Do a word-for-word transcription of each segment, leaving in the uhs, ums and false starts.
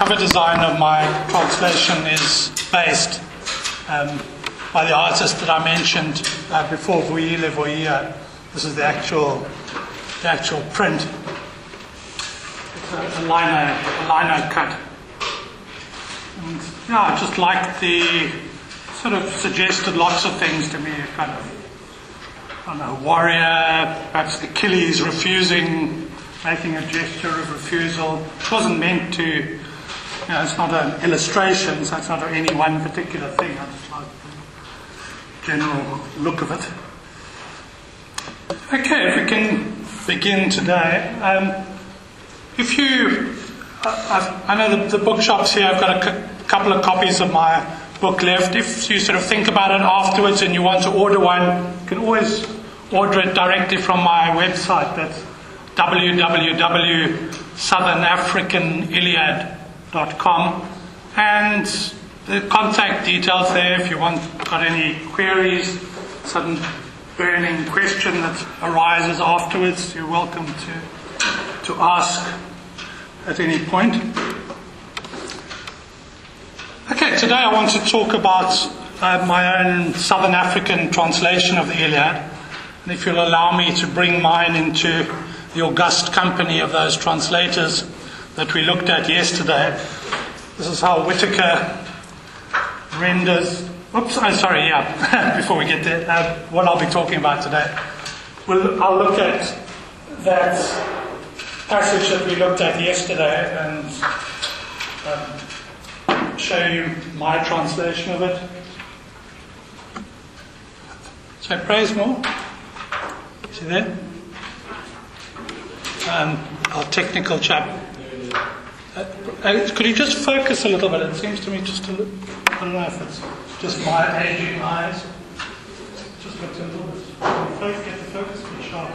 cover design of my translation is based um, by the artist that I mentioned uh, before, Vuyile Vuia. This is the actual, the actual print. It's a, a lino, a lino cut. And, yeah, I just like the sort of suggested lots of things to me. A kind of, I don't know, warrior, perhaps Achilles refusing, making a gesture of refusal. It wasn't meant to, you know, it's not an illustration, so it's not any one particular thing. I just like the general look of it. Okay, if we can begin today. Um, if you, I, I know the, the bookshops here, I've got a c- couple of copies of my book left. If you sort of think about it afterwards and you want to order one, you can always order it directly from my website. That's w w w dot southern african iliad dot com, and the contact details there if you want, got any queries, sudden burning question that arises afterwards, you're welcome to to ask at any point. Okay, today I want to talk about uh, my own Southern African translation of the Iliad, and if you'll allow me to bring mine into the august company of those translators that we looked at yesterday. This is how Whitaker renders. Oops, I'm sorry, yeah, before we get there, uh, what I'll be talking about today. We'll, I'll look at that passage that we looked at yesterday and um, show you my translation of it. So, praise more. See there? Um, our technical chap. Uh, uh, could you just focus a little bit? It seems to me just a little, I don't know if it's just my aging eyes. Just looks a little bit. Focus, get the focus to be sharp.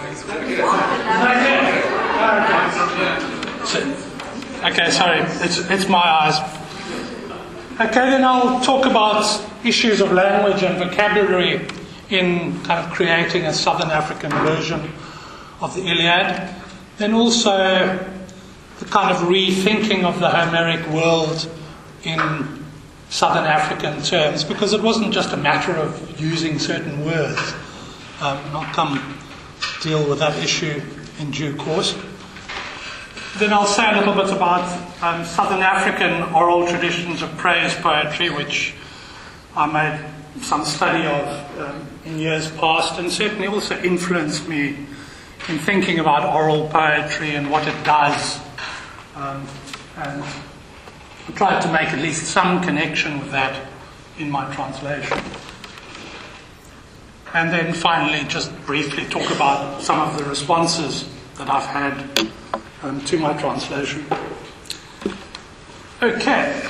Okay. So, okay, sorry, it's it's my eyes. Okay, then I'll talk about issues of language and vocabulary in kind of creating a Southern African version of the Iliad. Then also the kind of rethinking of the Homeric world in Southern African terms, because it wasn't just a matter of using certain words. Um, I'll come deal with that issue in due course. Then I'll say a little bit about um, Southern African oral traditions of praise poetry, which I made some study of um, in years past, and certainly also influenced me in thinking about oral poetry and what it does. Um, and I tried to make at least some connection with that in my translation. And then finally, just briefly talk about some of the responses that I've had um, to my translation. Okay.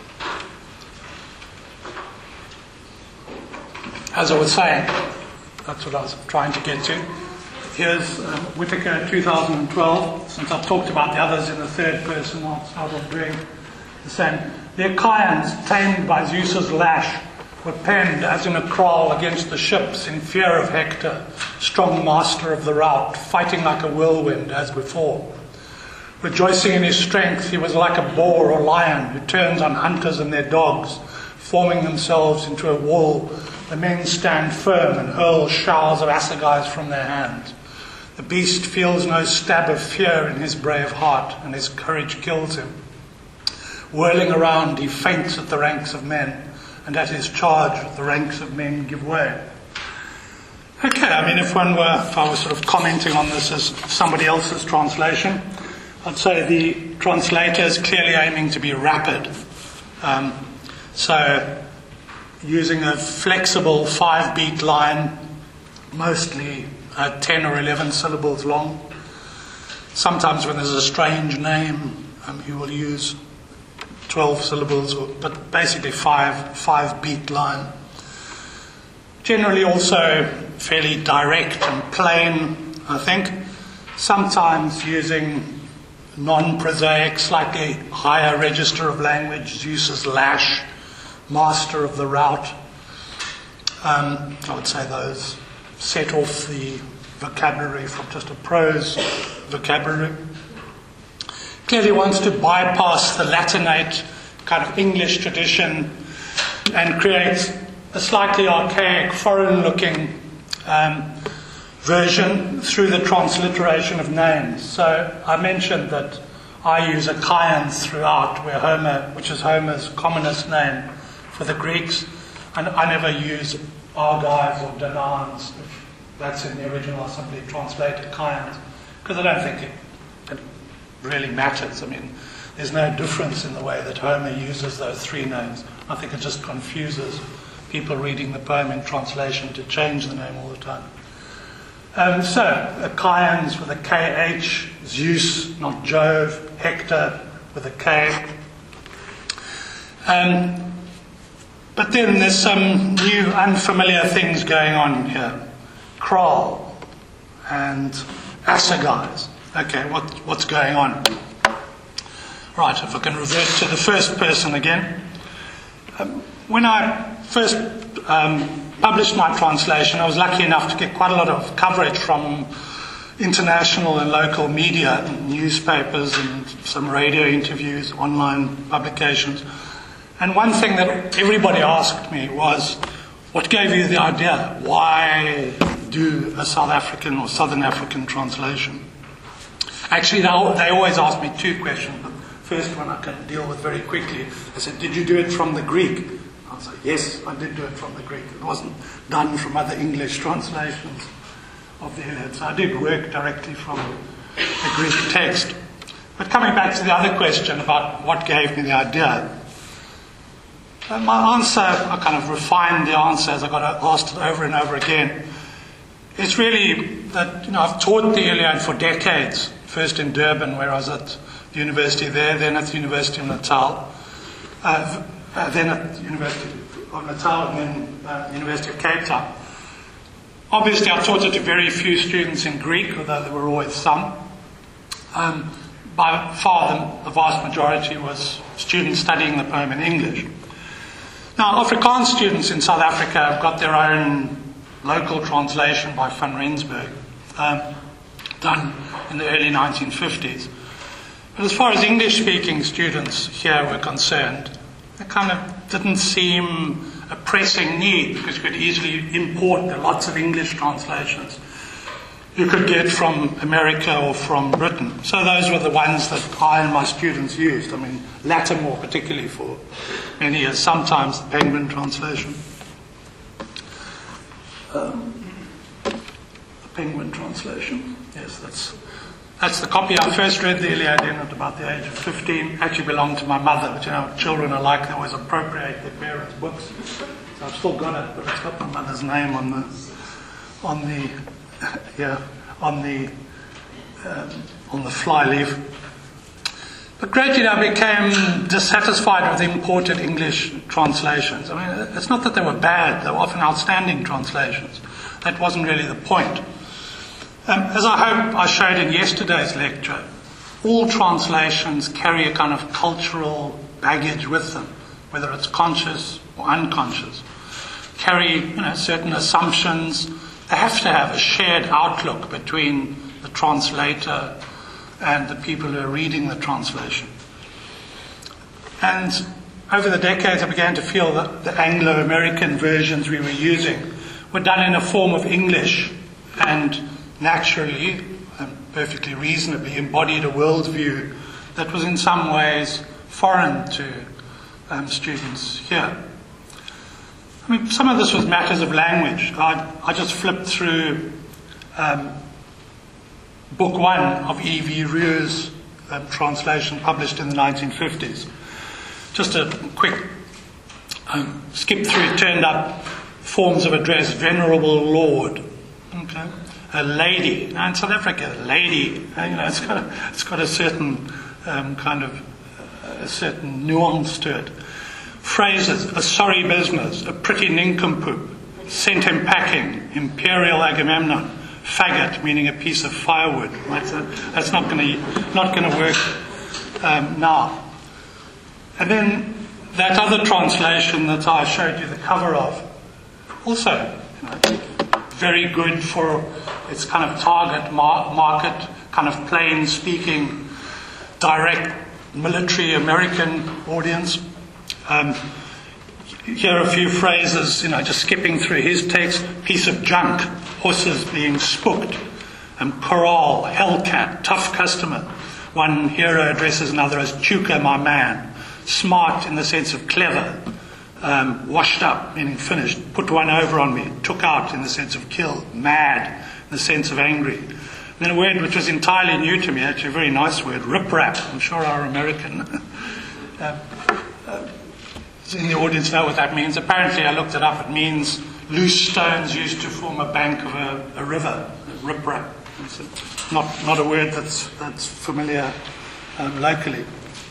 As I was saying, that's what I was trying to get to. Here's um, Whitaker two thousand twelve. Since I've talked about the others in the third person, I'll start off doing the same. The Achaeans, tamed by Zeus's lash, were penned as in a kraal against the ships in fear of Hector, strong master of the rout, fighting like a whirlwind as before. Rejoicing in his strength, he was like a boar or lion who turns on hunters and their dogs, forming themselves into a wall. The men stand firm and hurl showers of assegais from their hands. The beast feels no stab of fear in his brave heart, and his courage kills him. Whirling around, he faints at the ranks of men, and at his charge the ranks of men give way. Okay, I mean, if one were, if I was sort of commenting on this as somebody else's translation, I'd say the translator is clearly aiming to be rapid. Um, so, using a flexible five-beat line, mostly uh, ten or eleven syllables long. Sometimes when there's a strange name, um, he will use twelve syllables, or, but basically five, five-beat line. Generally also fairly direct and plain, I think. Sometimes using non-prosaic, slightly higher register of language, Zeus's lash, master of the rout. Um, I would say those set off the vocabulary from just a prose vocabulary. clearly wants to bypass the Latinate kind of English tradition and create a slightly archaic, foreign-looking um, version through the transliteration of names. So I mentioned that I use Achaeans throughout, where Homer, which is Homer's commonest name for the Greeks, and I never use Argives or Danaans. If that's in the original, I simply translate Achaeans, because I don't think it, it really matters. I mean, there's no difference in the way that Homer uses those three names. I think it just confuses people reading the poem in translation to change the name all the time. Um, so, Achaeans with a K H, Zeus, not Jove, Hector with a K. Um, but then there's some new unfamiliar things going on here. Kral and assegais. Okay, what, what's going on? Right, if I can revert to the first person again. Um, when I first um, published my translation, I was lucky enough to get quite a lot of coverage from international and local media, newspapers and some radio interviews, online publications. And one thing that everybody asked me was, what gave you the idea? Why do a South African or Southern African translation? Actually, they always ask me two questions. The first one I can deal with very quickly. I said, did you do it from the Greek? I said, yes, I did do it from the Greek. It wasn't done from other English translations of the Iliad. So I did work directly from the Greek text. But coming back to the other question about what gave me the idea, uh, my answer, I kind of refined the answer as I got asked it over and over again. It's really that, you know, I've taught the Iliad for decades, first in Durban, where I was at the university there, then at the University of Natal, uh, uh, then at the University of Natal, and then uh, the University of Cape Town. Obviously, I taught it to very few students in Greek, although there were always some. Um, by far, the, the vast majority was students studying the poem in English. Now, Afrikaans students in South Africa have got their own local translation by Van Rensburg, um, done in the early nineteen fifties. But as far as English-speaking students here were concerned, it kind of didn't seem a pressing need, because you could easily import the lots of English translations you could get from America or from Britain. So those were the ones that I and my students used. I mean, Lattimore particularly for many years, sometimes the Penguin translation. Um, the Penguin translation, yes, that's that's the copy I first read the Iliad in at about the age of fifteen. Actually belonged to my mother, but you know, children are like, they always appropriate their parents' books. So I've still got it, but it's got my mother's name on the on the yeah on the um, on the flyleaf. But gradually I became dissatisfied with imported English translations. I mean, it's not that they were bad, they were often outstanding translations. That wasn't really the point. Um, as I hope I showed in yesterday's lecture, all translations carry a kind of cultural baggage with them, whether it's conscious or unconscious. Carry, you know, certain assumptions. They have to have a shared outlook between the translator and the people who are reading the translation. And over the decades I began to feel that the Anglo-American versions we were using were done in a form of English and naturally and perfectly reasonably embodied a worldview that was in some ways foreign to um, students here. I mean, some of this was matters of language. I, I just flipped through um, book one of E V Rue's um, translation published in the nineteen fifties. Just a quick um, skip through. It turned up forms of address: Venerable Lord, okay, a lady. Now in South Africa, a lady, uh, you know, it's got a, it's got a certain um, kind of uh, a certain nuance to it. Phrases: a sorry business, a pretty nincompoop, sent him packing, Imperial Agamemnon, faggot, meaning a piece of firewood. Right? So that's not going to not going to work um, now. And then that other translation that I showed you the cover of, also, you know, very good for its kind of target mar- market, kind of plain speaking direct military American audience. Um, here are a few phrases, you know, just skipping through his text. Piece of junk, horses being spooked, um, corral, hellcat, tough customer. One hero addresses another as Chuka, my man. Smart in the sense of clever. Um, washed up, meaning finished. Put one over on me. Took out in the sense of killed. Mad in the sense of angry. And then a word which was entirely new to me, actually a very nice word, rip-rap. I'm sure our American uh, uh, in the audience know what that means. Apparently, I looked it up. It means loose stones used to form a bank of a, a river. Rip-rap. It's a, not not a word that's that's familiar um, locally.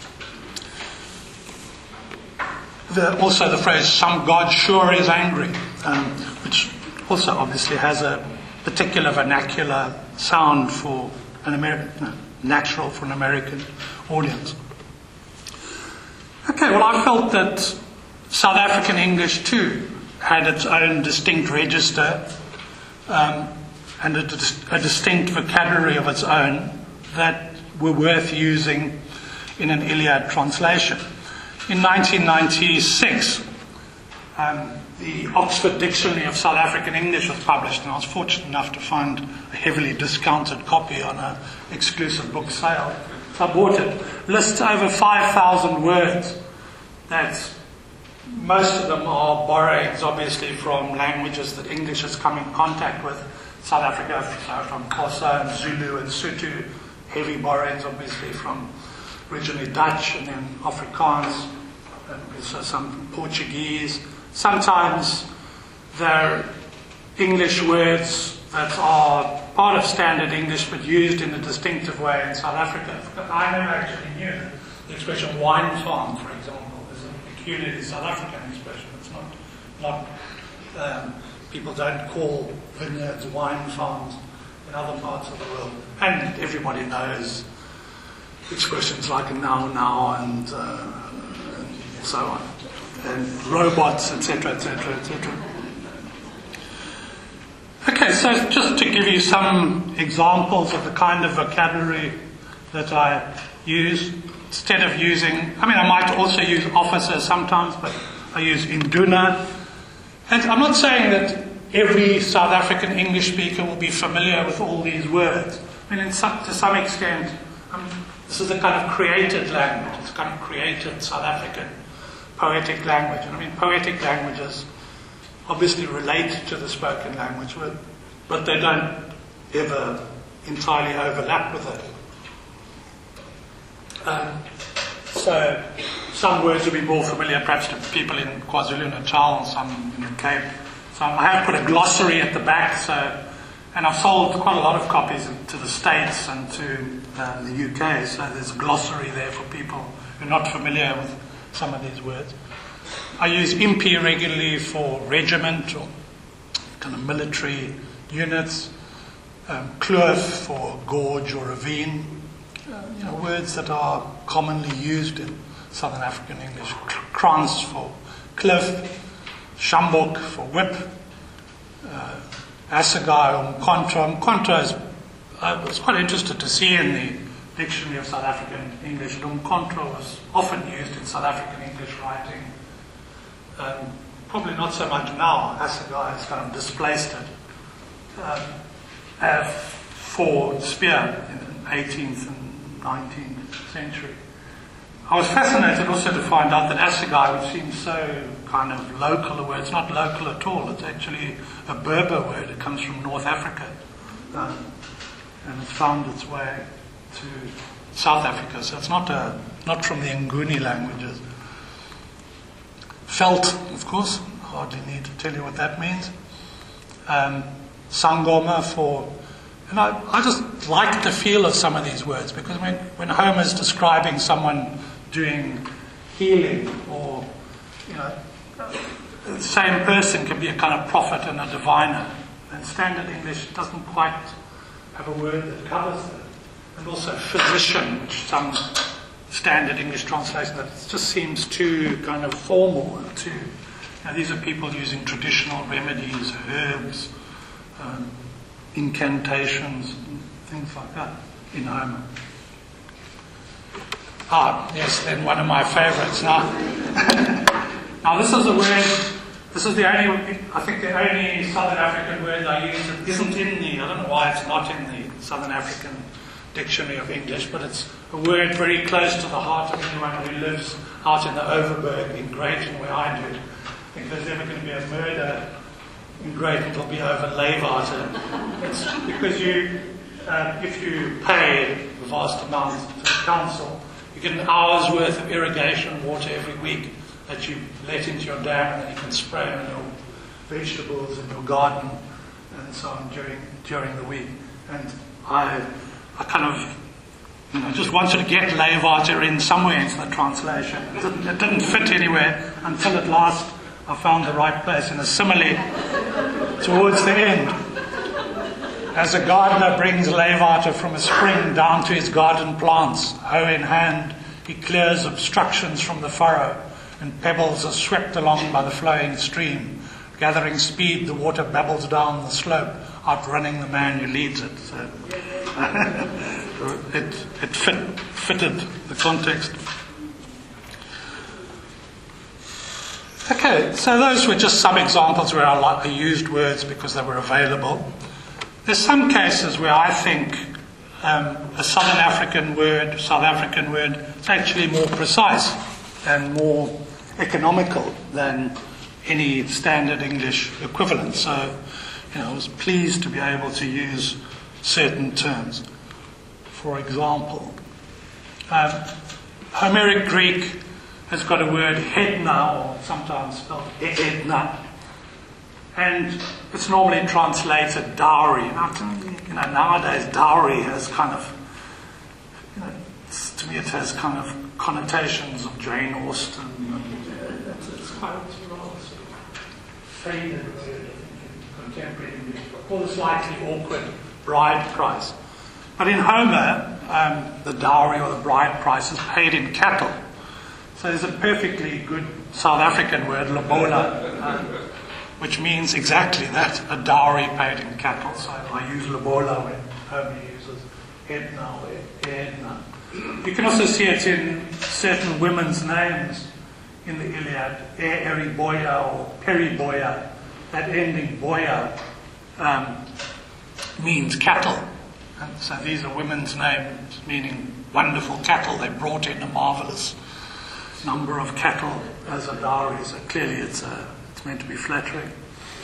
The, also, the phrase "some god sure is angry," um, which also obviously has a particular vernacular sound for an American, no, natural for an American audience. Okay, well, I felt that South African English too had its own distinct register um, and a, a distinct vocabulary of its own that were worth using in an Iliad translation. In nineteen ninety-six, um, the Oxford Dictionary of South African English was published, and I was fortunate enough to find a heavily discounted copy on an exclusive book sale. So I bought it. Lists over five thousand words that most of them are borrowings, obviously, from languages that English has come in contact with. South Africa, so from Xhosa and Zulu and Sotho, heavy borrowings, obviously, from originally Dutch and then Afrikaans, and also some Portuguese. Sometimes they're English words that are part of standard English but used in a distinctive way in South Africa. I never actually knew the expression wine farm, for example, is a peculiarly South African expression. It's not, not um, people don't call vineyards wine farms in other parts of the world. And everybody knows expressions like now, now, and, uh, and so on, and robots, et cetera, et cetera, et cetera. Okay, so just to give you some examples of the kind of vocabulary that I use, instead of using, I mean, I might also use officer sometimes, but I use induna. And I'm not saying that every South African English speaker will be familiar with all these words. I mean, in some, to some extent, um, this is a kind of created language. It's a kind of created South African poetic language. And I mean, poetic languages obviously relate to the spoken language, but, but they don't ever entirely overlap with it. Um, so some words will be more familiar perhaps to people in KwaZulu-Natal, some in the Cape. So I have put a glossary at the back, so, and I've sold quite a lot of copies to the States and to uh, the U K, so there's a glossary there for people who are not familiar with some of these words. I use impi regularly for regiment or kind of military units, um, kloof for gorge or ravine, uh, you know, words that are commonly used in Southern African English. Krans for cliff, shambok for whip, uh, assegai or mkontra. Mkontra is, I was quite interested to see in the Dictionary of South African English. Mkontra was often used in South African English writing. Um, probably not so much now. Assegai has kind of displaced it. Um, uh, for spear in the eighteenth and nineteenth century. I was fascinated also to find out that assegai, which seems so kind of local a word, it's not local at all. It's actually a Berber word. It comes from North Africa. Um, and it's found its way to South Africa. So it's not, a, not from the Nguni languages. Felt, of course, hardly need to tell you what that means. Um, Sangoma for, and I, I just like the feel of some of these words, because when, when Homer's describing someone doing healing, or, you know, the same person can be a kind of prophet and a diviner. And standard English doesn't quite have a word that covers that. And also physician, which some standard English translation, that just seems too kind of formal and too, you know, these are people using traditional remedies, herbs, um, incantations, and things like that in Homer. Ah, yes, then one of my favourites now. Now this is a word, this is the only, I think the only Southern African word I use that isn't in the, I don't know why it's not in the Southern African Dictionary of English, but it's a word very close to the heart of anyone who lives out in the Overberg in Greyton, where I do. If there's ever going to be a murder in Greyton, it'll be over Leeuwarter. It's because you, uh, if you pay vast amounts to the council, you get an hour's worth of irrigation water every week that you let into your dam, and then you can spray on your vegetables in your garden and so on during during the week. And I, I kind of, you know, just wanted to get Leeuwarter in somewhere into the translation. It didn't, it didn't fit anywhere until at last I found the right place in a simile towards the end. As a gardener brings Leeuwarter from a spring down to his garden plants, hoe in hand, he clears obstructions from the furrow, and pebbles are swept along by the flowing stream. Gathering speed, the water babbles down the slope, outrunning the man who leads it. So, it it fit, fitted the context. Okay, so those were just some examples where I, like, I used words because they were available. There's some cases where I think um, a Southern African word, South African word, is actually more precise and more economical than any standard English equivalent. So, you know, I was pleased to be able to use certain terms. For example, um, Homeric Greek has got a word hedna, or sometimes spelled edna, and it's normally translated dowry. Now, you know, nowadays dowry has kind of, you know, to me it has kind of connotations of Jane Austen. And it's, it's quite it's a rather sort of faded word, I think, in contemporary English, or the slightly awkward bride price. But in Homer, um, the dowry or the bride price is paid in cattle. So there's a perfectly good South African word, lobola, uh, which means exactly that, a dowry paid in cattle. So I use lobola when Homer uses edna or edna. You can also see it in certain women's names in the Iliad, Eriboya or Periboya. That ending boya um, means cattle. And so these are women's names meaning wonderful cattle. They brought in a marvelous number of cattle as a dowry, so clearly it's, a, it's meant to be flattering.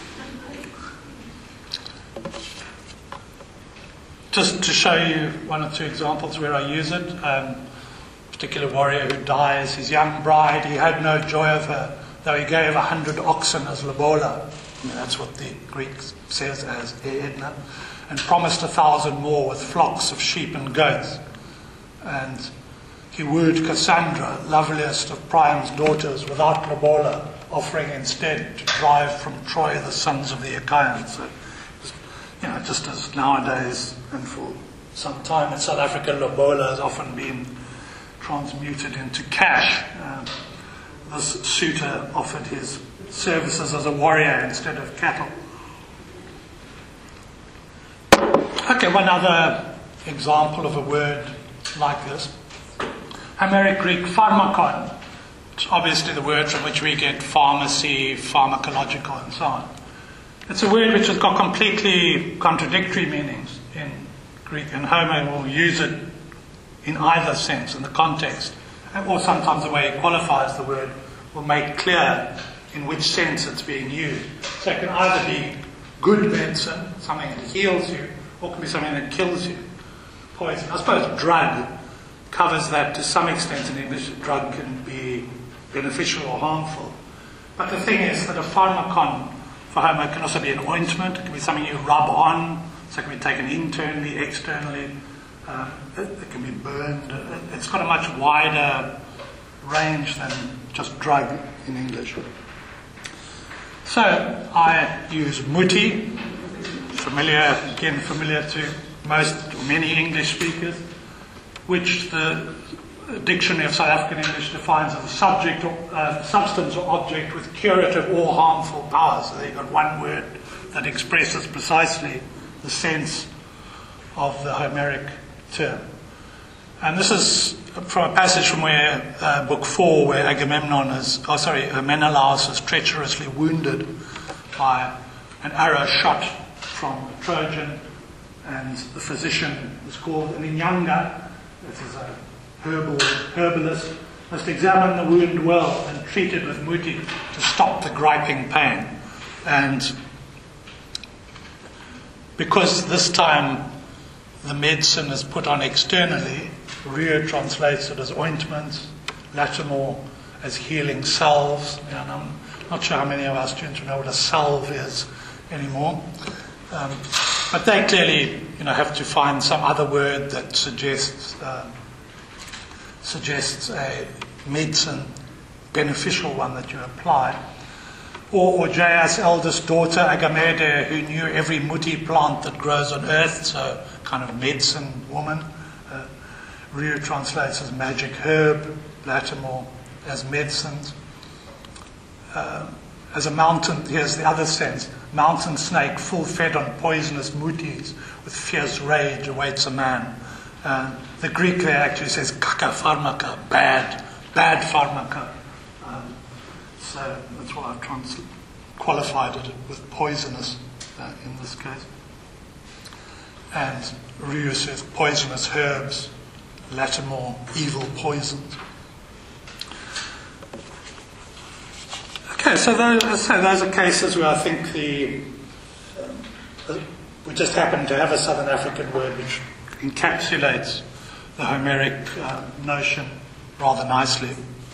Just to show you one or two examples where I use it, um, a particular warrior who dies, his young bride, he had no joy of her, though he gave a hundred oxen as lobola. I mean, that's what the Greek says as edna, and promised a thousand more with flocks of sheep and goats. And he wooed Cassandra, loveliest of Priam's daughters, without lobola, offering instead to drive from Troy the sons of the Achaeans. So, you know, just as nowadays, and for some time in South Africa, lobola has often been transmuted into cash. Um, this suitor offered his services as a warrior instead of cattle. Okay, one other example of a word like this. Homeric Greek pharmakon, which is obviously the word from which we get pharmacy, pharmacological, and so on. It's a word which has got completely contradictory meanings in Greek, and Homer will use it in either sense, in the context, or sometimes the way he qualifies the word will make clear in which sense it's being used. So it can either be good medicine, something that heals you, or it can be something that kills you, poison. I suppose drug covers that to some extent in English. A drug can be beneficial or harmful. But the thing is that a pharmakon for Homer can also be an ointment. It can be something you rub on, so it can be taken internally, externally. Uh, it, it can be burned. It, it's got a much wider range than just drug in English. So I use muti, familiar, again familiar to most or many English speakers, which the Dictionary of South African English defines as a subject or uh, substance or object with curative or harmful powers. So they've got one word that expresses precisely the sense of the Homeric term. And this is from a passage from where uh, book four, where Agamemnon is, oh sorry, Menelaus is treacherously wounded by an arrow shot from a Trojan, and the physician is called an Inyanga, this is a herbal herbalist, must examine the wound well and treat it with muti to stop the griping pain. And because this time the medicine is put on externally, Rieu translates it as ointments, Lattimore as healing salves. And I'm not sure how many of our students know what a salve is anymore. Um, but they clearly, you know, have to find some other word that suggests uh, suggests a medicine, beneficial one that you apply. Or, or Jaya's eldest daughter, Agamede, who knew every muti plant that grows on earth, so kind of medicine woman. Uh, Rieu translates as magic herb, Lattimore as medicines. Uh, as a mountain, here's the other sense, mountain snake full fed on poisonous mutis with fierce rage awaits a man. Uh, the Greek there actually says kaka pharmaka, bad, bad pharmaka. Um, so that's why I've trans- qualified it with poisonous uh, in this case. And Rieu says poisonous herbs, Lattimore, evil poisons. Okay, so those, so those are cases where I think the um, we just happen to have a Southern African word which encapsulates the Homeric uh, notion rather nicely.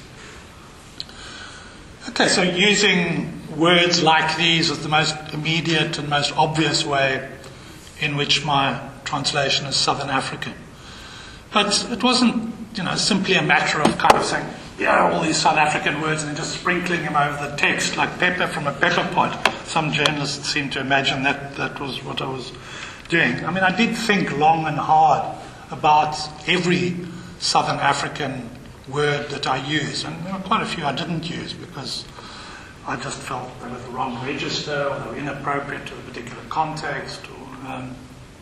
Okay, so using words like these is the most immediate and most obvious way in which my translation is Southern African. But it wasn't, you know, simply a matter of kind of saying, yeah, all these South African words and then just sprinkling them over the text like pepper from a pepper pot. Some journalists seem to imagine that that was what I was doing. I mean, I did think long and hard about every Southern African word that I use, and there were quite a few I didn't use because I just felt they were the wrong register, or they were inappropriate to a particular context. Or, um,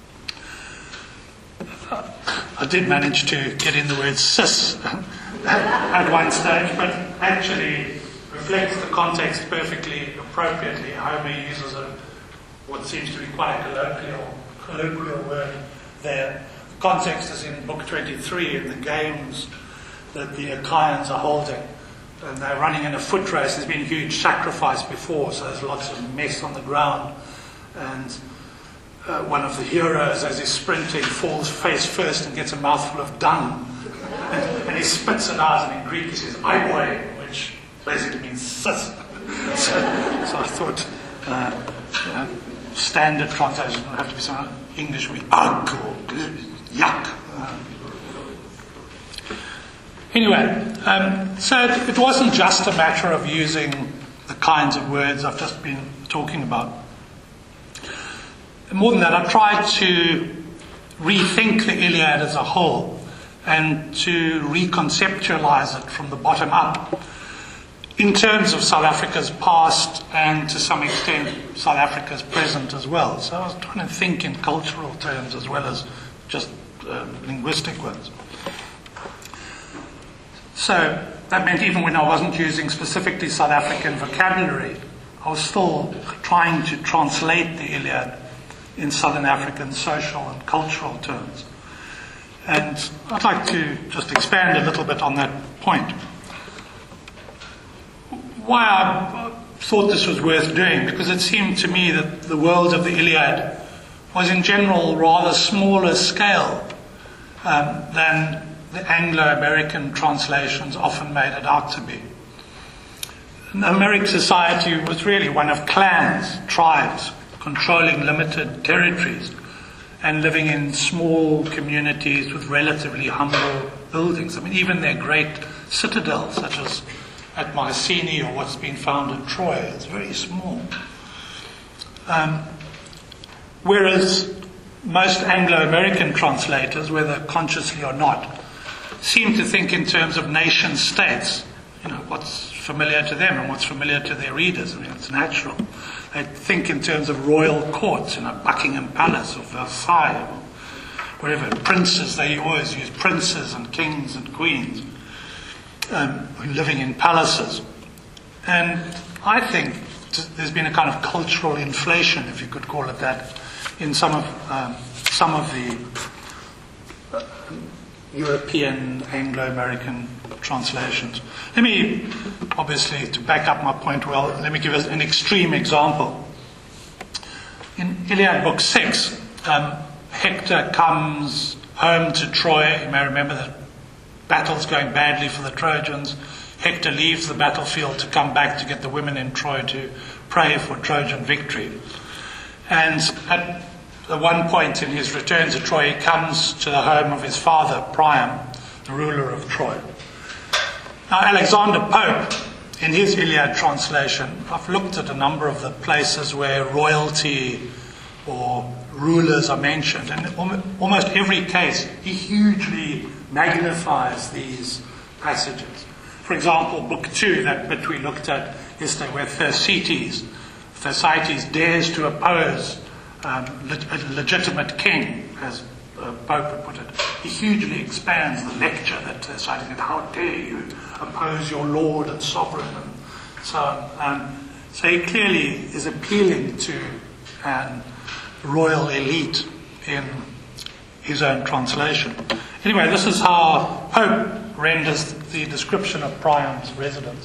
I did manage to get in the word cis at one stage, but actually reflects the context perfectly appropriately. Homer uses a, what seems to be quite a colloquial, colloquial word there. The context is in book twenty-three, in the games that the Achaeans are holding. And they're running in a foot race. There's been a huge sacrifice before, so there's lots of mess on the ground. And uh, one of the heroes, as he's sprinting, falls face first and gets a mouthful of dung. And, and he spits it out, and in Greek he says, "Aiboy," which basically means sis. so, so I thought, uh, you know, standard translation would have to be some English would be ugh or yuck. Uh, Anyway, um, so it, it wasn't just a matter of using the kinds of words I've just been talking about. More than that, I tried to rethink the Iliad as a whole and to reconceptualize it from the bottom up in terms of South Africa's past and to some extent South Africa's present as well. So I was trying to think in cultural terms as well as just uh, linguistic ones. So that meant even when I wasn't using specifically South African vocabulary, I was still trying to translate the Iliad in Southern African social and cultural terms. And I'd like to just expand a little bit on that point. Why I thought this was worth doing, because it seemed to me that the world of the Iliad was in general rather smaller scale um, than the Anglo-American translations often made it out to be. The Homeric society was really one of clans, tribes, controlling limited territories and living in small communities with relatively humble buildings. I mean, even their great citadels, such as at Mycenae or what's been found at Troy, is very small. Um, whereas most Anglo-American translators, whether consciously or not, seem to think in terms of nation states, you know, what's familiar to them and what's familiar to their readers. I mean, it's natural. They think in terms of royal courts, you know, Buckingham Palace or Versailles whatever, princes, they always use princes and kings and queens um, living in palaces. And I think there's been a kind of cultural inflation, if you could call it that, in some of um, some of the uh, European, Anglo-American translations. Let me, obviously, to back up my point well, let me give us an extreme example. In Iliad Book six, um, Hector comes home to Troy. You may remember that battle's going badly for the Trojans. Hector leaves the battlefield to come back to get the women in Troy to pray for Trojan victory. And at one point in his return to Troy, he comes to the home of his father, Priam, the ruler of Troy. Now, Alexander Pope, in his Iliad translation, I've looked at a number of the places where royalty or rulers are mentioned, and in almost every case, he hugely magnifies these passages. For example, Book two, that bit we looked at yesterday, where Thersites, Thersites dares to oppose um, a legitimate king, as uh, Pope would put it. He hugely expands the lecture that Thersites did. How dare you oppose your lord and sovereign, and so on. Um, so he clearly is appealing to an royal elite in his own translation. Anyway, this is how Pope renders the description of Priam's residence.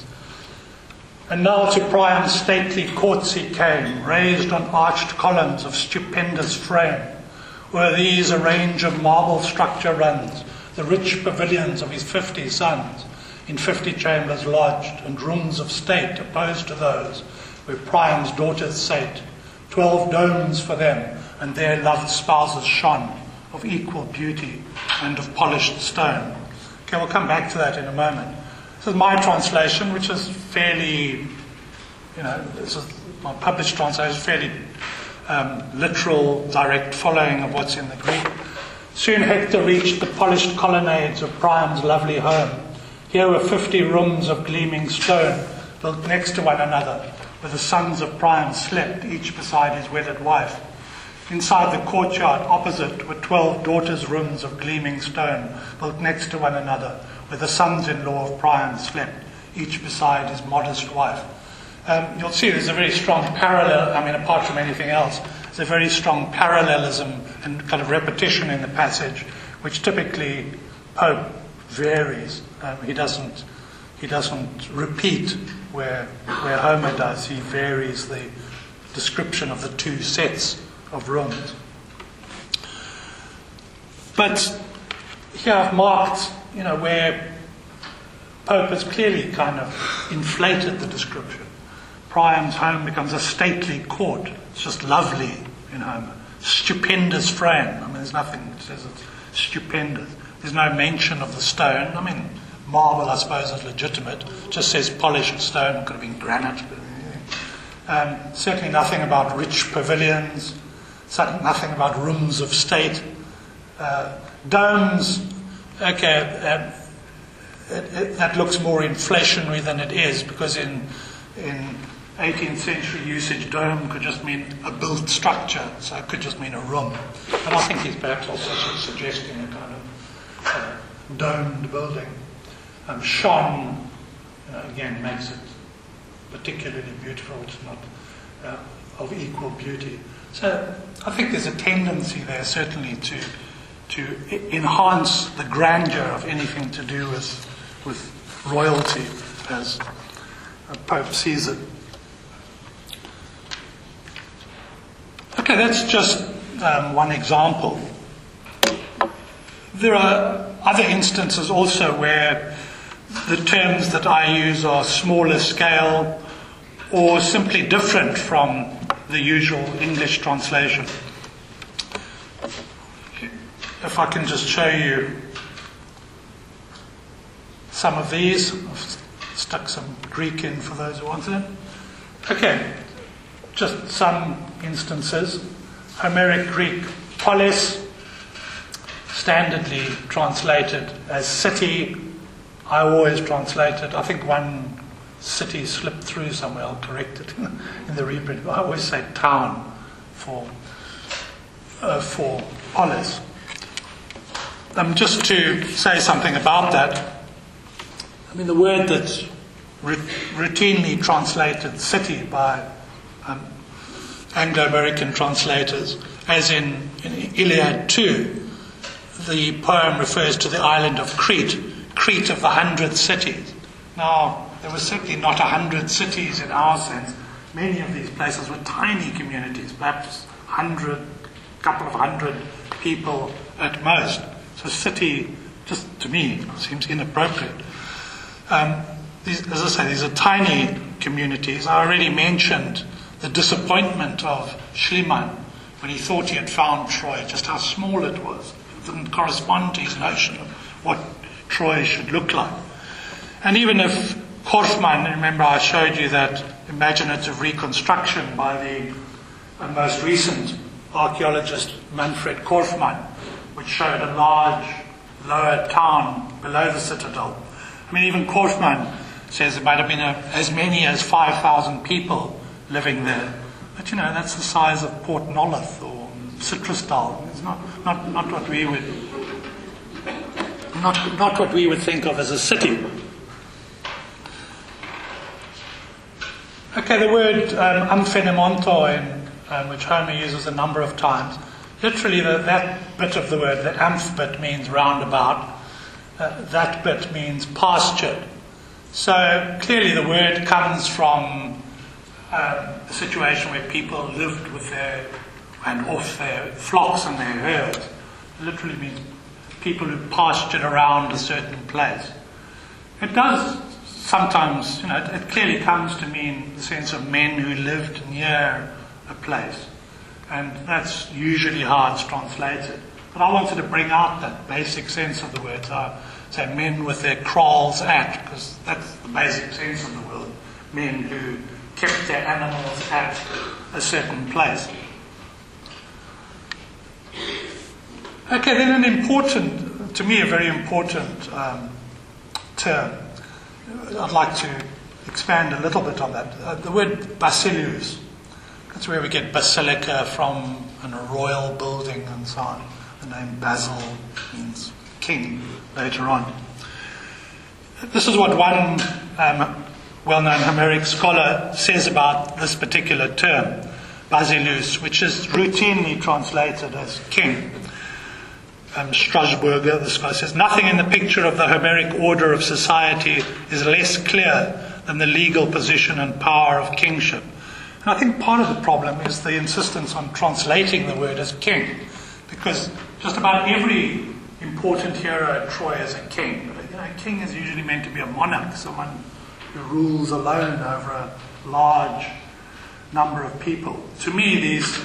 And now to Priam's stately courts he came, raised on arched columns of stupendous frame. Where these a range of marble structure runs, the rich pavilions of his fifty sons, in fifty chambers lodged, and rooms of state opposed to those where Priam's daughters sate. Twelve domes for them, and their loved spouses shone, of equal beauty and of polished stone. Okay, we'll come back to that in a moment. This is my translation, which is fairly, you know, this is my published translation, is fairly um, literal, direct following of what's in the Greek. Soon Hector reached the polished colonnades of Priam's lovely home. Here were fifty rooms of gleaming stone, built next to one another, where the sons of Priam slept, each beside his wedded wife. Inside the courtyard opposite were twelve daughters' rooms of gleaming stone, built next to one another, where the sons-in-law of Priam slept, each beside his modest wife. Um, you'll see there's a very strong parallel, I mean, apart from anything else, there's a very strong parallelism and kind of repetition in the passage, which typically Pope varies. Um, he doesn't he doesn't repeat where, where Homer does. He varies the description of the two sets of rooms. But here I've marked, you know, where Pope has clearly kind of inflated the description. Priam's home becomes a stately court. It's just lovely in Homer. Stupendous frame. I mean, there's nothing that says it's stupendous. There's no mention of the stone. I mean, marble, I suppose, is legitimate. It just says polished stone. It could have been granite. Um, certainly nothing about rich pavilions. Certainly nothing about rooms of state. Uh, domes, okay, um, it, it, that looks more inflationary than it is, because in in eighteenth century usage, dome could just mean a built structure, so it could just mean a room. And I think he's perhaps also suggesting a kind of uh, domed building. Um, shone, uh, again, makes it particularly beautiful. It's not uh, of equal beauty. So I think there's a tendency there, certainly, to to enhance the grandeur of anything to do with with royalty, as Pope sees it. Okay, that's just um, one example. There are other instances also where the terms that I use are smaller scale or simply different from the usual English translation. If I can just show you some of these. I've stuck some Greek in for those who want it. Okay, just some instances. Homeric Greek, polis, standardly translated as city. I always translate it. I think one city slipped through somewhere. I'll correct it in the reprint. I always say town for uh, for polis. um, just to say something about that, I mean, the word that's r- routinely translated city by um, Anglo-American translators, as in, in Iliad two, the poem refers to the island of Crete, Crete of the hundred cities. Now, there were certainly not a hundred cities in our sense. Many of these places were tiny communities, perhaps hundred, couple of hundred people at most. So city, just to me, seems inappropriate. Um, these, as I say, these are tiny communities. I already mentioned the disappointment of Schliemann when he thought he had found Troy, just how small it was. It didn't correspond to his notion of what Troy should look like. And even if Korfmann, remember I showed you that imaginative reconstruction by the uh, most recent archaeologist Manfred Korfmann, which showed a large lower town below the citadel. I mean, even Korfmann says there might have been a, as many as five thousand people living there. But, you know, that's the size of Port Nolloth or Citrusdal. It's not, not, not what we would not, not what we would think of as a city. Okay, the word um, amphenemonto, in, um, which Homer uses a number of times, literally the, that bit of the word, the amph bit means roundabout, uh, that bit means pastured. So clearly the word comes from um, a situation where people lived with their, and off their flocks and their herds. It literally means people who pastured around a certain place. It does sometimes, you know, it, it clearly comes to mean the sense of men who lived near a place. And that's usually how it's translated. But I wanted to bring out that basic sense of the word. So I say men with their kraals at, because that's the basic sense of the word. Men who kept their animals at a certain place. Okay, then an important, to me a very important um, term. I'd like to expand a little bit on that. Uh, the word basileus. That's where we get basilica from, and a royal building and so on. The name Basil means king later on. This is what one um, well-known Homeric scholar says about this particular term, basileus, which is routinely translated as king. Um, Strasburger, the scholar, says, nothing in the picture of the Homeric order of society is less clear than the legal position and power of kingship. And I think part of the problem is the insistence on translating the word as king, because just about every important hero at Troy is a king. But, you know, a king is usually meant to be a monarch, someone who rules alone over a large number of people. To me, these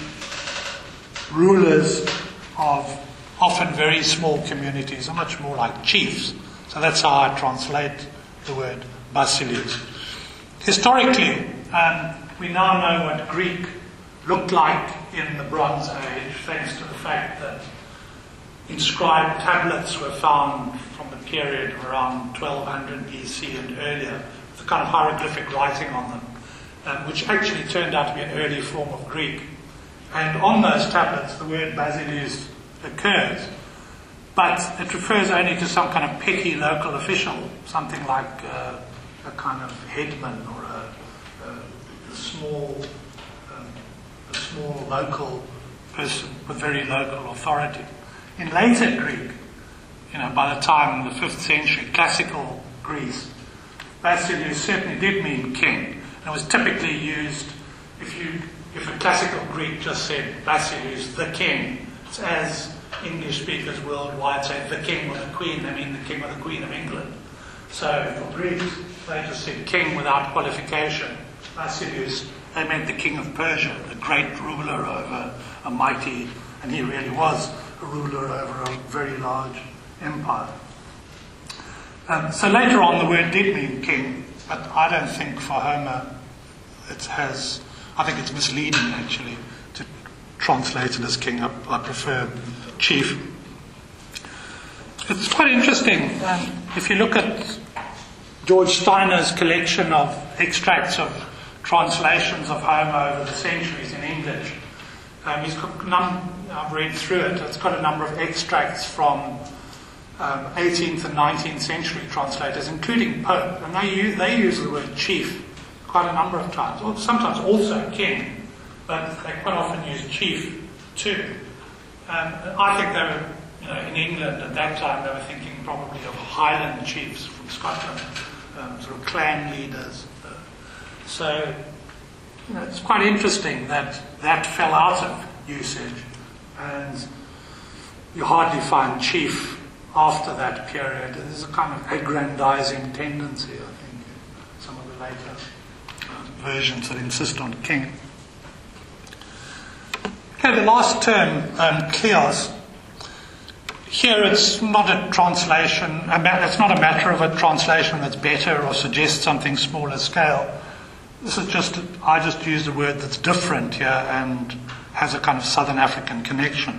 rulers of often very small communities are much more like chiefs. So that's how I translate the word basileus. Historically, um, we now know what Greek looked like in the Bronze Age, thanks to the fact that inscribed tablets were found from the period of around twelve hundred B C and earlier, with a kind of hieroglyphic writing on them, um, which actually turned out to be an early form of Greek. And on those tablets, the word basileus occurs, but it refers only to some kind of petty local official, something like uh, a kind of headman or a, a, a small, um, a small local person with very local authority. In later Greek, you know, by the time of the fifth century, classical Greece, basileus certainly did mean king, and it was typically used if you if a classical Greek just said basileus, the king. It's as English speakers worldwide say the king or the queen, they mean the king or the queen of England. So for Greeks, they just said king without qualification. Basileus, they meant the king of Persia, the great ruler over a mighty, and he really was a ruler over a very large empire. Um, so later on the word did mean king, but I don't think for Homer it has, I think it's misleading actually to translate it as king. I, I prefer chief. It's quite interesting. Um, if you look at George Steiner's collection of extracts of translations of Homer over the centuries in English, um, he's got num- I've read through it. It's got a number of extracts from um, eighteenth and nineteenth century translators, including Pope, and they use, they use the word chief quite a number of times, or sometimes also king, but they quite often use chief too. Um, I think they were, you know, in England at that time, they were thinking probably of Highland chiefs from Scotland, um, sort of clan leaders. Uh, so, you know, it's quite interesting that that fell out of usage, and you hardly find chief after that period. There's a kind of aggrandizing tendency, I think, in some of the later uh, versions that insist on king. Okay, the last term, um, kleos. Here it's not a translation, a ma- it's not a matter of a translation that's better or suggests something smaller scale. This is just, I just used a word that's different here and has a kind of Southern African connection.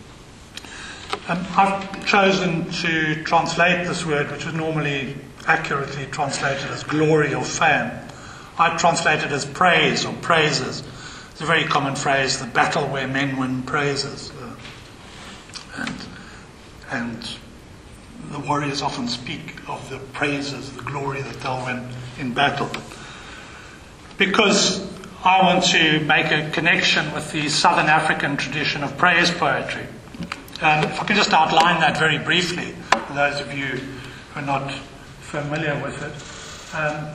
Um, I've chosen to translate this word, which is normally accurately translated as glory or fame. I translate it as praise or praises. It's a very common phrase, the battle where men win praises. Uh, and, and the warriors often speak of the praises, the glory that they'll win in battle. Because I want to make a connection with the Southern African tradition of praise poetry. And if I can just outline that very briefly, for those of you who are not familiar with it. Um,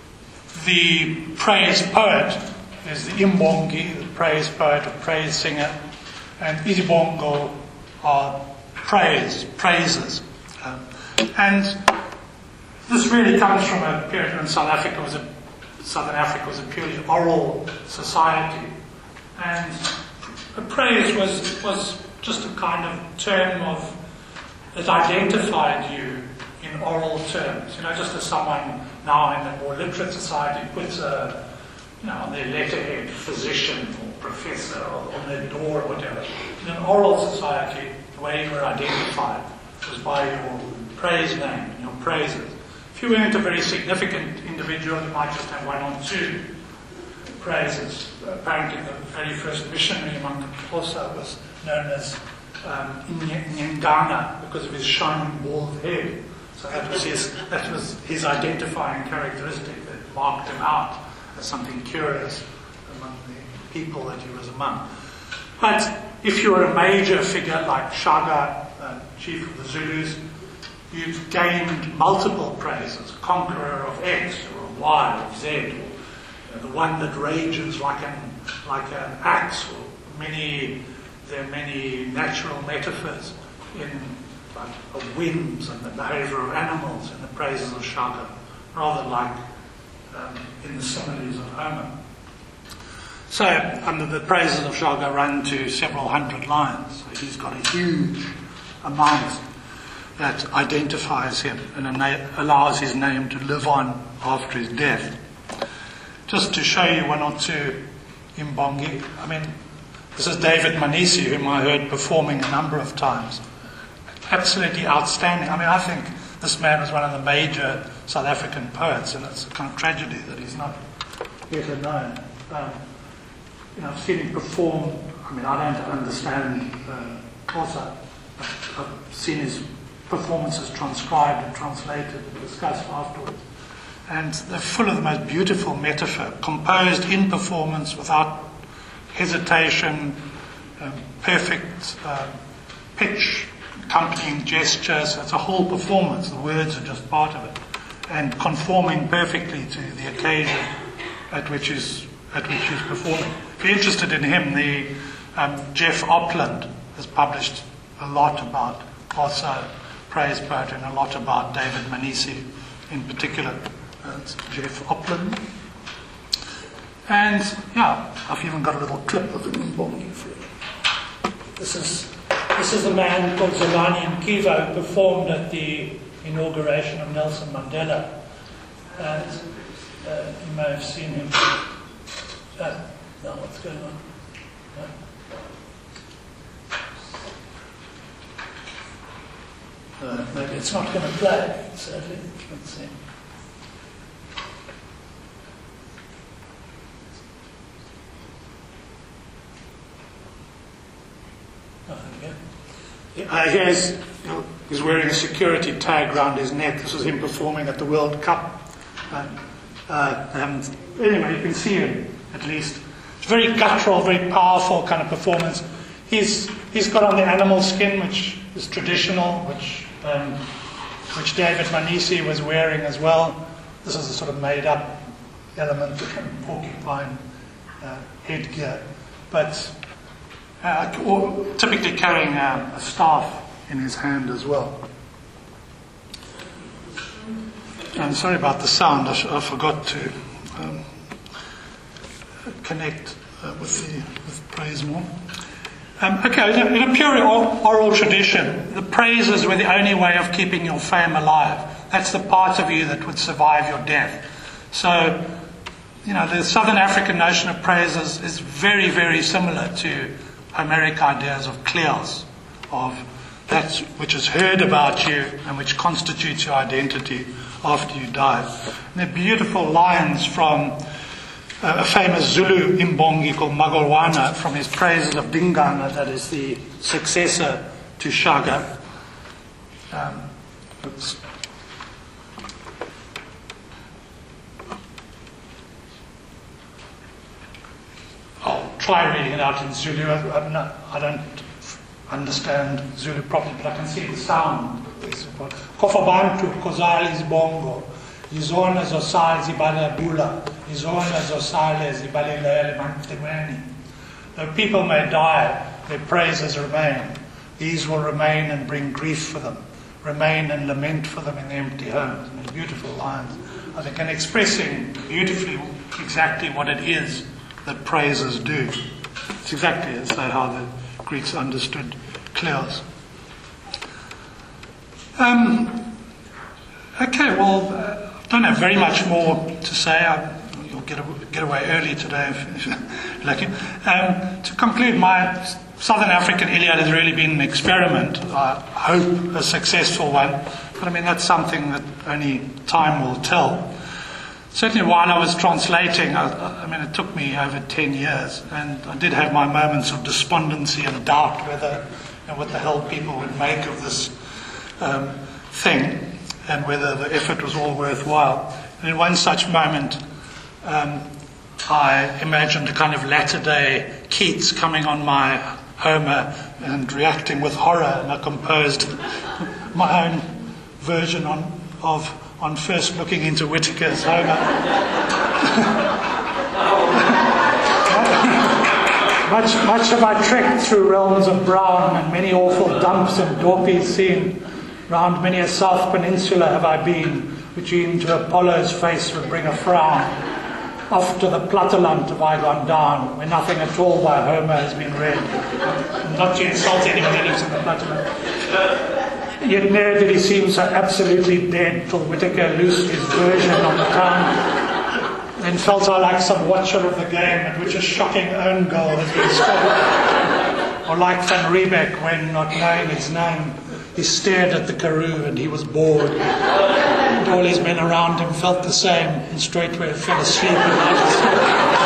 the praise poet is the Imbongi, the praise poet or praise singer, and Izibongo are praise, praises. Um, and this really comes from a period when South Africa was a, Southern Africa was a purely oral society. And a praise was, was just a kind of term of that identified you in oral terms. You know, just as someone now in a more literate society puts a, you know, on their letterhead, physician or professor, or on their door or whatever. In an oral society, the way you were identified was by your praise name and your praises. If you weren't a very significant individual, you might just have one or two praises. Apparently the very first missionary among the Xhosa was known as um, Nyengana because of his shining bald head. So that was his, that was his identifying characteristic that marked him out as something curious among the people that he was among. But if you were a major figure like Shaka, uh, chief of the Zulus, you've gained multiple praises, conqueror of X or Y or Z, or you know, the one that rages like an like an axe, or many. There are many natural metaphors in like, of winds and the behaviour of animals in the praises of Shaka, rather like um, in the similes of Homer. So, under the praises of Shaka run to several hundred lines. So he's got a huge amount that identifies him and allows his name to live on after his death. Just to show you one or two Imbongi, I mean, this is David Manisi, whom I heard performing a number of times. Absolutely outstanding. I mean, I think this man was one of the major South African poets, and it's a kind of tragedy that he's not better known. Um, you know, I've seen him perform. I mean, I don't understand uh, Xhosa. I've seen his performances transcribed and translated and discussed afterwards. And they're full of the most beautiful metaphor, composed in performance without hesitation, um, perfect um, pitch, accompanying gestures. It's a whole performance. The words are just part of it, and conforming perfectly to the occasion at which is at which he's performing. If you're interested in him, the um, Jeff Opland has published a lot about also praise poetry and a lot about David Manisi in particular. Uh, it's Jeff Opland. And yeah, I've even got a little clip of him for you. This is this is a man called Zolani Mkiva who performed at the inauguration of Nelson Mandela. And uh, you may have seen him. Uh, no, what's going on? No? Uh, maybe it's not going to play, certainly. Let's see. Oh, there we go. Uh, here's, He's wearing a security tag around his neck. This was him performing at the World Cup. Uh, uh, and anyway, you can see him at least. It's very guttural, very powerful kind of performance. He's he's got on the animal skin, which is traditional, which um, which David Manisi was wearing as well. This is a sort of made-up element, the kind of porcupine uh, headgear, but uh, or typically carrying a, a staff in his hand as well. I'm sorry about the sound. I, sh- I forgot to um, connect uh, with the with praise more. Um, okay, in a pure oral tradition, the praises were the only way of keeping your fame alive. That's the part of you that would survive your death. So, you know, the Southern African notion of praises is very, very similar to Homeric ideas of kleos, of that which is heard about you and which constitutes your identity after you die. And they're beautiful lines from uh, a famous Zulu imbongi called Magolwana from his praises of Dingana, that is the successor to Shaka. Um, oops. I'll try reading it out in Zulu. I, I'm not, I don't understand Zulu properly, but I can see the sound. Kofabantu kozali zibongo, izona zosal zibala bula, izona zosale zibalilele mantemeni. Though people may die, their praises remain. These will remain and bring grief for them, remain and lament for them in the empty homes. And they're beautiful lines, I think, and expressing beautifully exactly what it is that praises do. It's exactly as though how the Greeks understood kleos. Um, okay, well, uh, I don't have very much more to say. I, you'll get, a, get away early today if, if you're lucky. Um, to conclude, my Southern African Iliad has really been an experiment. I hope a successful one. But I mean, that's something that only time will tell. Certainly while I was translating, I, I mean, it took me over ten years, and I did have my moments of despondency and doubt whether, you know, what the hell people would make of this um, thing, and whether the effort was all worthwhile. And in one such moment, um, I imagined a kind of latter-day Keats coming on my Homer and reacting with horror, and I composed my own version on of on first looking into Whitaker's Homer. much, much have I trekked through realms of brown, and many awful dumps and dorpies seen. Round many a south peninsula have I been, which e'en to Apollo's face would bring a frown. Off to the Platteland have I gone down, where nothing at all by Homer has been read. Not to insult anyone who lives in the Platteland. Yet ne'er did he seem so absolutely dead till Whitaker loosed his version on the town. Then felt I like some watcher of the game at which a shocking own goal has been scored. Or like Van Riebeck when, not knowing his name, he stared at the Karoo and he was bored. And all his men around him felt the same and straightway fell asleep and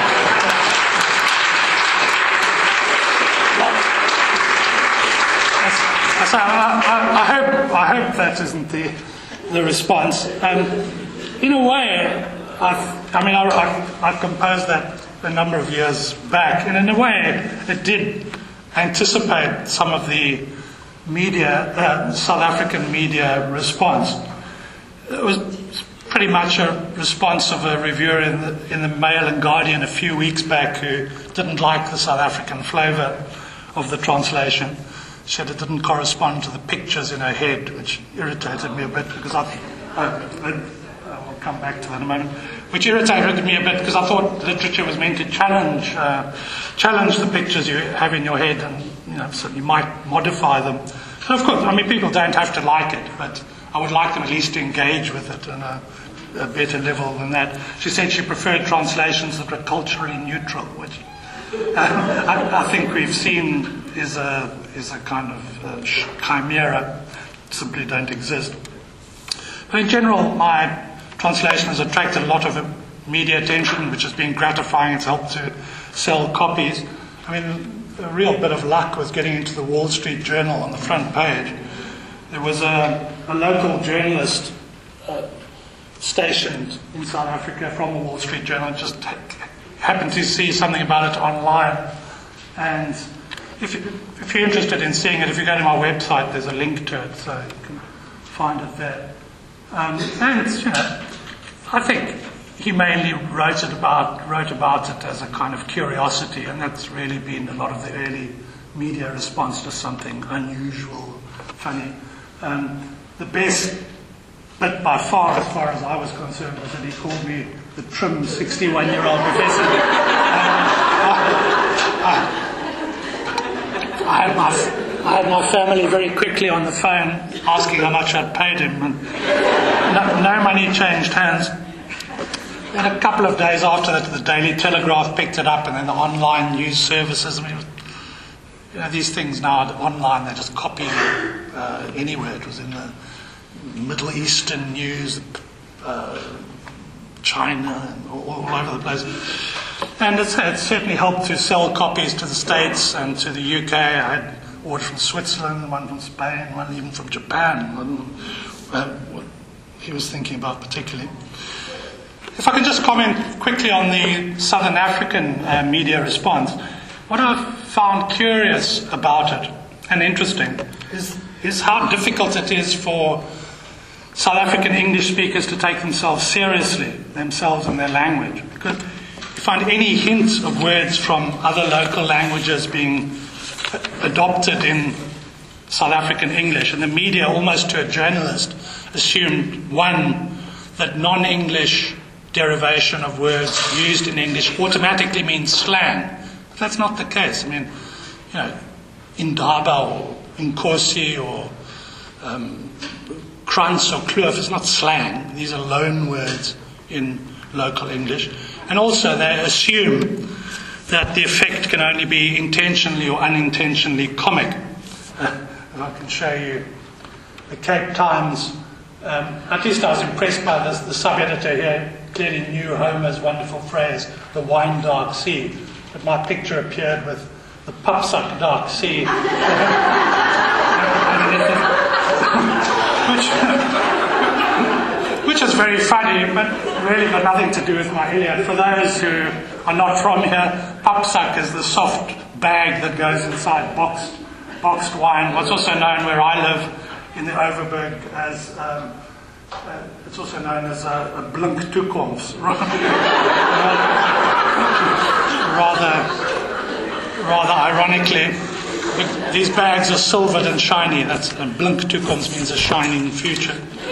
So I, I, I hope I hope that isn't the the response. Um, in a way, I've, I mean, I, I've, I've composed that a number of years back, and in a way, it did anticipate some of the media, uh, South African media response. It was pretty much a response of a reviewer in the, in the Mail and Guardian a few weeks back who didn't like the South African flavour of the translation. She said it didn't correspond to the pictures in her head, which irritated me a bit because I, I, I, I will come back to that in a moment, which irritated me a bit because I thought literature was meant to challenge uh, challenge the pictures you have in your head, and you know, so you might modify them. So of course, I mean, people don't have to like it, but I would like them at least to engage with it on a, a better level than that. She said she preferred translations that were culturally neutral, which uh, I, I think we've seen is a is a kind of uh, chimera, simply don't exist. But in general, my translation has attracted a lot of media attention, which has been gratifying. It's helped to sell copies. I mean, a real bit of luck was getting into the Wall Street Journal on the front page. there was a, a local journalist uh, stationed in South Africa from the Wall Street Journal, just ha- happened to see something about it online. And if, you, if you're interested in seeing it, if you go to my website, there's a link to it, so you can find it there. Um, and, you know, I think he mainly wrote it about wrote about it as a kind of curiosity, and that's really been a lot of the early media response to something unusual, funny. Um, the best bit by far, as far as I was concerned, was that he called me the trim sixty-one-year-old professor. Um, I, I, I, had my, I had my family very quickly on the phone asking how much I'd paid him, and no, no money changed hands. And a couple of days after that, the Daily Telegraph picked it up, and then the online news services. I mean, it was, you know, these things now online, they just copy uh, anywhere. It was in the Middle Eastern news, uh, China, and all, all over the place. And it's, it's certainly helped to sell copies to the States and to the U K. I had orders from Switzerland, one from Spain, one even from Japan. One, uh, what he was thinking about particularly. If I can just comment quickly on the Southern African uh, media response. What I've found curious about it and interesting is, is how difficult it is for South African English speakers to take themselves seriously, themselves and their language. Because you find any hint of words from other local languages being adopted in South African English, and the media, almost to a journalist, assumed, one, that non-English derivation of words used in English automatically means slang. But that's not the case. I mean, you know, Indaba or Inkosi or um, Krantz or Kloof is not slang. These are loan words in local English. And also they assume that the effect can only be intentionally or unintentionally comic. Uh, if I can show you the Cape Times, um, at least I was impressed by this, the sub-editor here clearly knew Homer's wonderful phrase, the wine dark sea. But my picture appeared with the pupsuck dark sea. which, which is very funny, but really got nothing to do with my Iliad. For those who are not from here, pupsuck is the soft bag that goes inside boxed, boxed wine. What's also known where I live in the Overberg as... Um, Uh, it's also known as a, a blink toekoms. rather, rather ironically, these bags are silvered and shiny. That's a blink toekoms means a shining future.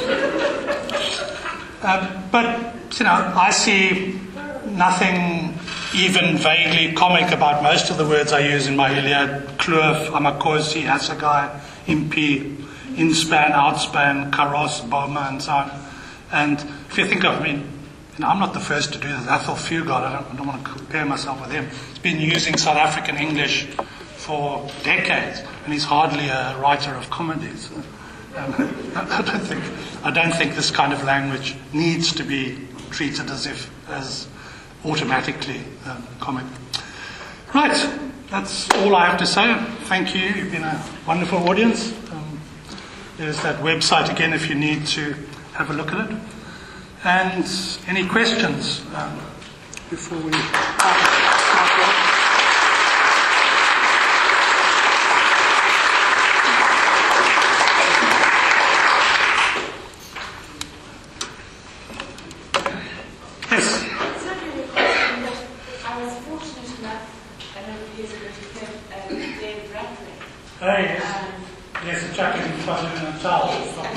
Uh, but you know, I see nothing even vaguely comic about most of the words I use in my Iliad: Kloof, Amakosi, Assegai, Impi, Inspan, Outspan, Karos, Boma, and so on. And if you think of, I mean, you know, I'm not the first to do this. Athol Fugard, I don't, I don't want to compare myself with him. He's been using South African English for decades, and he's hardly a writer of comedies. Um, I don't think I don't think this kind of language needs to be treated as if as automatically um, comic. Right, that's all I have to say. Thank you. You've been a wonderful audience. Um, There's that website again if you need to have a look at it. And any questions um, before we start? Yes. It's not really a question, but I was fortunate enough a number of years ago to hear um, David Rattray. Oh, yes. Yes, the chap in KwaZulu-Natal.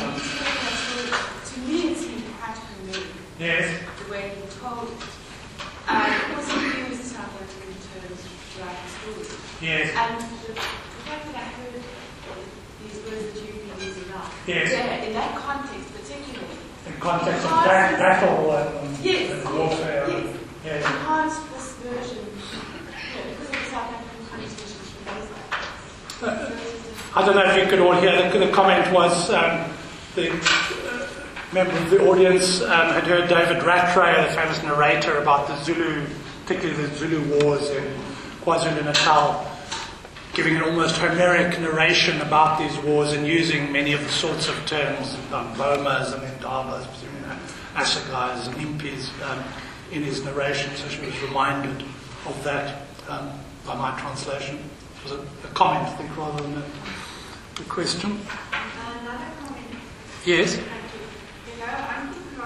To me, it seemed quite unique. Yes. The way he told it. And of course, he used South African terms throughout his stories. Yes. And the, the fact that I heard these words that you've been using now, Yes. yeah, in that context particularly, In context of that battle and yes, and warfare. yes, Yes. enhanced this version, you know, because of the South African connotations from those days. I don't know if you could all hear, the, the comment was um, the uh, member of the audience um, had heard David Rattray, the famous narrator about the Zulu, particularly the Zulu wars in KwaZulu-Natal, giving an almost Homeric narration about these wars and using many of the sorts of terms like bomas and indabas, you know, assegais and impis um, in his narration. So she was reminded of that um, by my translation. It was a, a comment, I think, rather than a, a question. Another comment. Yes. Thank you. You know, I'm thinking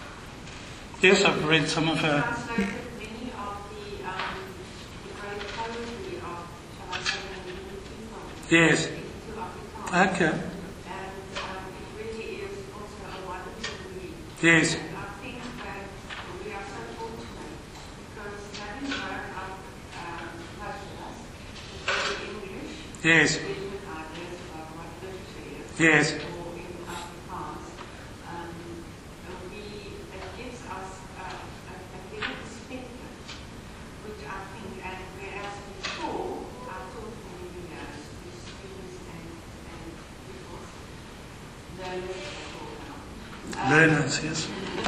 of Yes, I've read some of her. translated many of the, um, the great poetry of, shall I say, the people Yes. into Afrikaans. Okay. And um, it really is also a wonderful read. Yes. And I think that we are so fortunate because having grown up, um, most of us, with English, Yes. with ideas about what literature is, Yes. or in Afrikaans, um, we, it gives us uh, a, a bigger perspective, which I think, and whereas before, I taught for many years to students and, and people, learners, or now. Um, Learners, yes.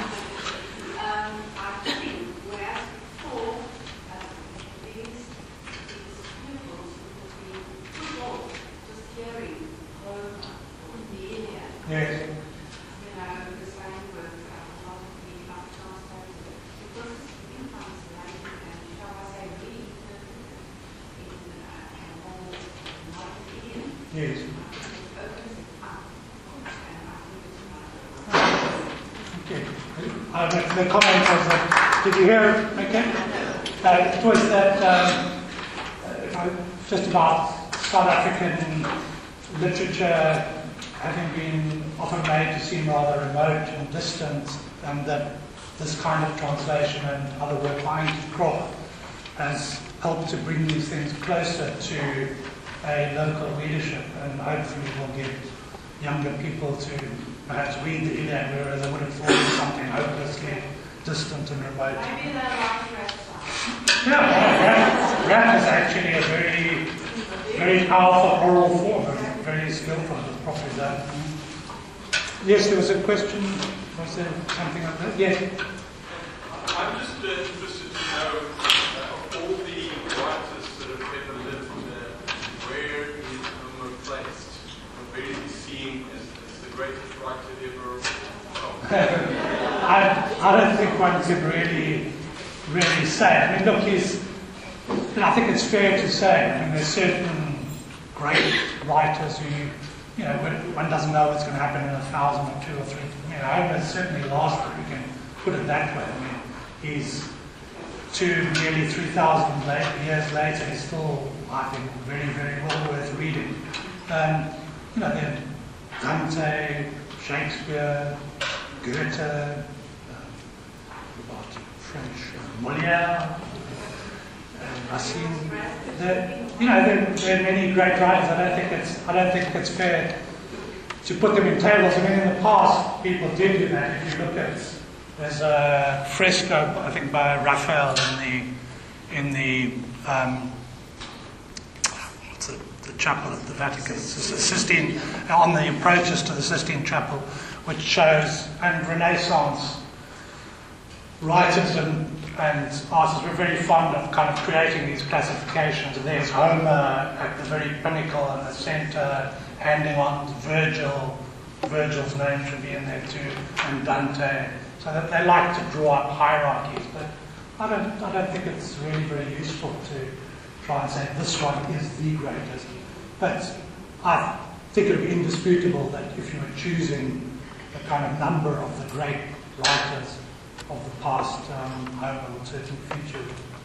um, I think, whereas before, um, these, these pupils would be put off just hearing Homer or the Iliad, Yes. you know, the same with uh, a lot of the other translators, because it's been translated and, shall I say, reinterpreted in uh, a more modern idiom. Yes. It opens it up, and I think it's another. Okay. Uh, the, the comment was that, did you hear it? Okay. Uh, it was that, um, uh, just about South African literature having been often made to seem rather remote and distant, and that this kind of translation and other work by Krop has helped to bring these things closer to a local readership, and hopefully will get younger people to perhaps read the Iliad, whereas they would have thought it was something hopelessly distant and remote. Maybe they're like rap songs. Yeah, rap, rap is actually a very, very powerful oral form, and very skillful, it's properly done. Yes, there was a question. Was there something like that? Yes. I'm just uh, interested to know uh, of all the writers that have ever lived, uh, where is Homer placed? Where is he seen as, as the greatest writer ever? Oh. I, I don't think one could really, really say. I mean, look, he's, I think it's fair to say, I mean, there's certain great writers who, you know, one doesn't know what's going to happen in a thousand or two or three. You know, Homer's certainly last, if we can put it that way. I mean, he's two, nearly three thousand years later, he's still, I think, very, very well worth reading. Um, you know, then Dante, Shakespeare, Goethe, uh, about French, uh, Molière, uh, Racine. There, you know, there, there are many great writers. I don't think it's, I don't think it's fair to put them in tables. I mean, in the past, people did do that. If you look at, there's a fresco, I think, by Raphael in the in the um, what's it, the chapel at the Vatican, it's the Sistine, on the approaches to the Sistine Chapel, which shows, and Renaissance writers and, and artists were very fond of kind of creating these classifications. And there's Homer at the very pinnacle and the centre, handing on to Virgil. Virgil's name should be in there too, and Dante. So that they like to draw up hierarchies, but I don't, I don't think it's really very useful to try and say this one is the greatest. But I think it would be indisputable that if you were choosing the kind of number of the great writers of the past, um, Homer would certainly feature.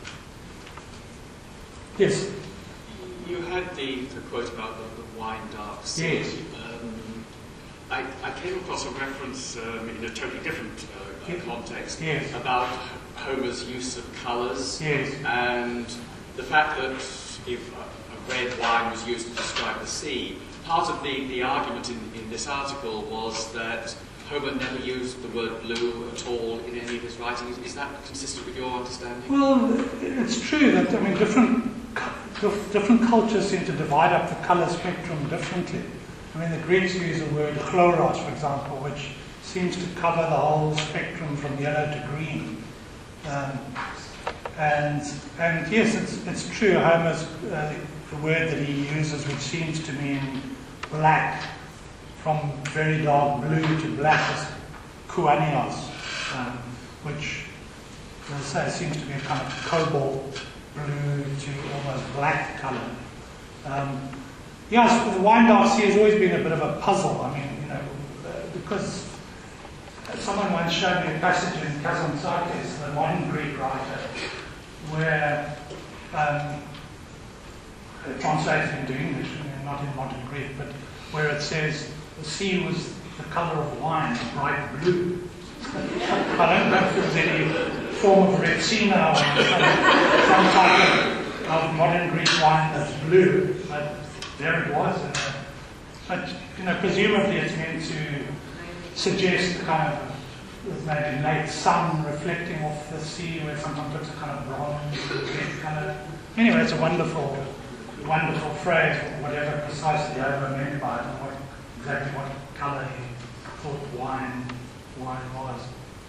Yes? You had the, the quote about the, the wine dark sea. Yes. Um, I, I came across a reference um, in a totally different uh, Yes. context Yes. about Homer's use of colours Yes. and the fact that if a, a red wine was used to describe the sea, part of the, the argument in, in this article was that Homer never used the word blue at all in any of his writings. Is that consistent with your understanding? Well, it's true that, I mean, different dif- different cultures seem to divide up the colour spectrum differently. I mean, the Greeks use the word chloros, for example, which seems to cover the whole spectrum from yellow to green. Um, And, and yes, it's, it's true, Homer's, uh, the word that he uses, which seems to mean black, from very dark blue to black, is kuanios, um, which, as I say, seems to be a kind of cobalt blue to almost black colour. Um, yes, the Wyandotte Sea has always been a bit of a puzzle. I mean, you know, uh, because someone once showed me a passage in Kazantzakis, the modern Greek writer, where um, uh, translated into English, not in modern Greek, but where it says the sea was the colour of wine, bright blue. I don't know if there was any form of Retsina or some, some type of, of modern Greek wine that's blue, but there it was. And, uh, but, you know, presumably it's meant to suggest kind of maybe late sun reflecting off the sea, where sometimes looks a kind of bronze, red colour. Anyway, it's a wonderful, wonderful phrase, whatever precisely Homer meant by it, and what, exactly what colour he thought wine, wine was.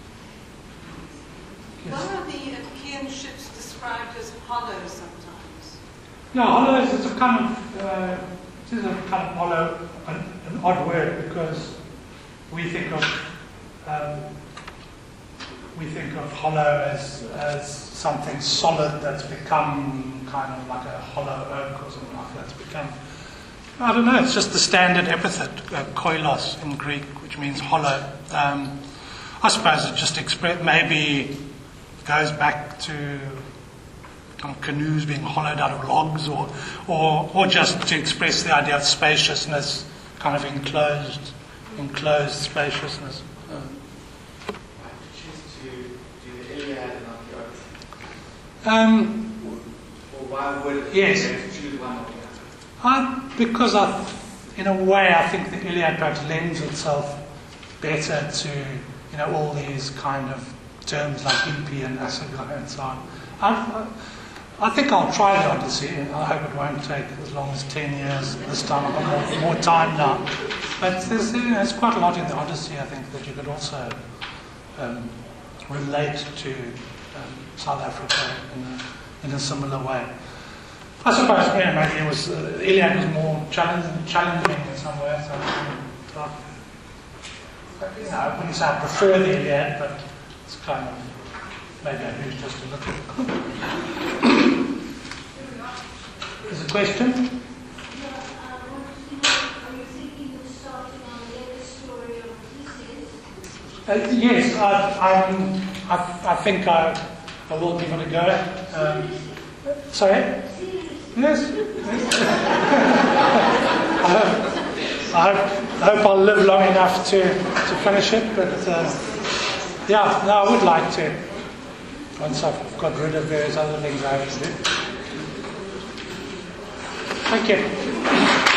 Yes. One of the Achaean ships described as hollow sometimes. No, hollow is a kind of, uh, it is a kind of hollow, an, an odd word, because we think of um, we think of hollow as as something solid that's become kind of like a hollow oak or something like that. It's become, I don't know, it's just the standard epithet, uh, koilos in Greek, which means hollow. Um, I suppose it just express maybe goes back to kind of canoes being hollowed out of logs, or, or or just to express the idea of spaciousness, kind of enclosed, enclosed spaciousness. Um, Why did you choose to do the Iliad and not the Odyssey? um, Or why would Yes. you choose one or the other? I, because I, in a way, I think the Iliad perhaps lends itself better to, you know, all these kind of terms like impi and asagai and so on. I, I think I'll try the Odyssey. I hope it won't take as long as ten years this time. I've got more, more time now. But there's, you know, there's quite a lot in the Odyssey, I think, that you could also um, relate to um, South Africa in a, in a similar way. I suppose, you know, maybe it was, uh, Iliad was more challenging, challenging in some ways. So, uh, you know, I wouldn't say I prefer the Iliad, but it's kind of, maybe I lose just a little. There's a question? Yeah, I want to know, are you thinking of starting on the other story of Odysseus? Uh, yes, I, I'm, I, I think I, I will give it a go. Um, sorry? Yes. yes. I, hope, I, hope, I hope I'll live long enough to, to finish it, but uh, yeah, no, I would like to, once I've got rid of various other things I have to do. Thank you.